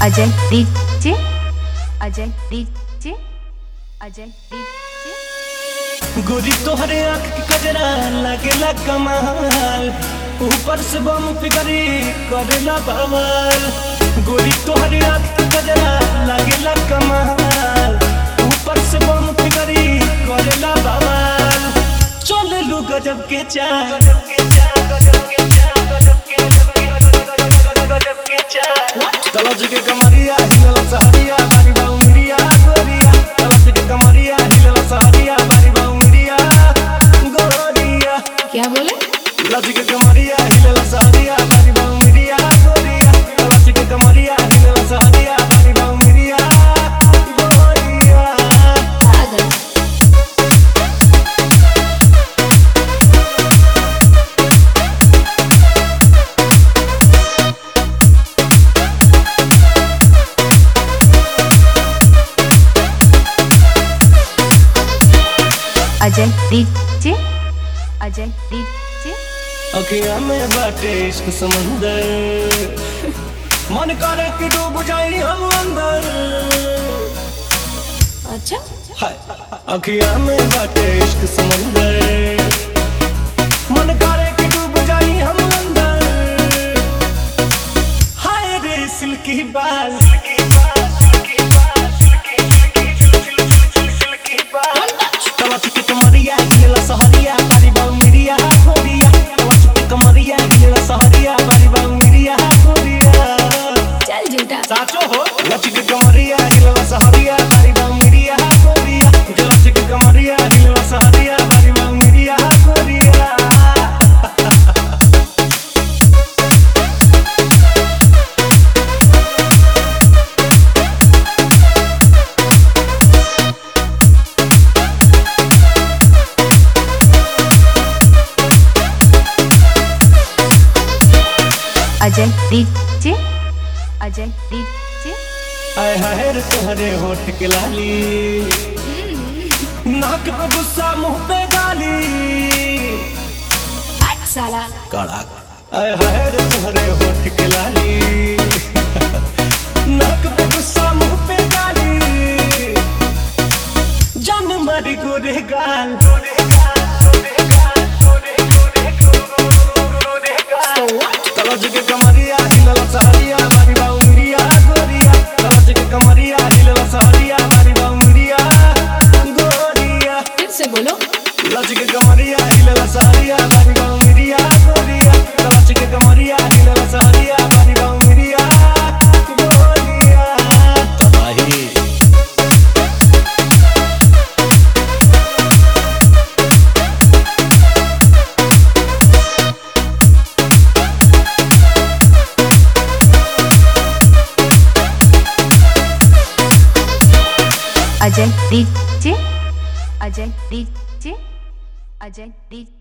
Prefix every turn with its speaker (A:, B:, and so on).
A: Ajay DJ Ajay DJ Ajay DJ.
B: गोरी तोहरे आँख की कजरा लगेला कमाल, ऊपर से बम फिगरी करेला बवाल। गोरी तोहरे आँख की कजरा लगेला कमाल, ऊपर से बम फिगरी करेला बवाल। चल लू गजब के चाल, तलाश के कमरिया हिलला सहरिया बारी बाउंडिया गोरिया। तलाश के कमरिया हिलला सहरिया बारी बाउंडिया गोरिया।
A: क्या बोले?
B: तलाश के कमरिया हिलला सहरिया बारी बाउंडिया गोरिया। तलाश के कमरिया हिलला सहरिया बारी बाउंडिया गोरिया।
A: Ajay DJ Ajay DJ.
B: अखिया में बाटे इश्क समंदर, मन करे कि डूब जाई हम अंदर।
A: अच्छा
B: हाय अखिया में बाटे इश्क समंदर, मन करे कि डूब जाई हम अंदर। हाय रे सिल्की बाल, तलाश के कमरिया हिलला सहरिया बारी बाउंडिया गोरिया। तलाश के कमरिया हिलला सहरिया बारी बाउंडिया गोरिया।
A: चल झूठा।
B: साचो हो तलाश के कमरिया हिलला सहरिया बारी बाउंडिया गोरिया। तलाश के कमरिया हिलला सहरिया बारी बाउंडिया गोरिया।
A: Ajay DJ Ajay DJ.
B: आय हाय रे तोहरे होठ के लाली, नाक पे गुस्सा मुंह पे गाली।
A: साला
B: कड़क आय हाय रे तोहरे होठ के लाली, नाक पे गुस्सा मुंह पे गाली। जान मारी गोरे गाल, तलाश के कमरिया हिलला सहरिया बारी बाउंडिया गोरिया। तलाश के कमरिया हिलला सहरिया बारी बाउंडिया गोरिया।
A: फिर से बोलो।
B: तलाश के कमरिया हिलला सहरिया बारी बाउंडिया गोरिया। तलाश के कमरिया हिलला सहरिया बारी बाउंडिया गोरिया। तबाही
A: Ajay DJ Ajay DJ Ajay DJ.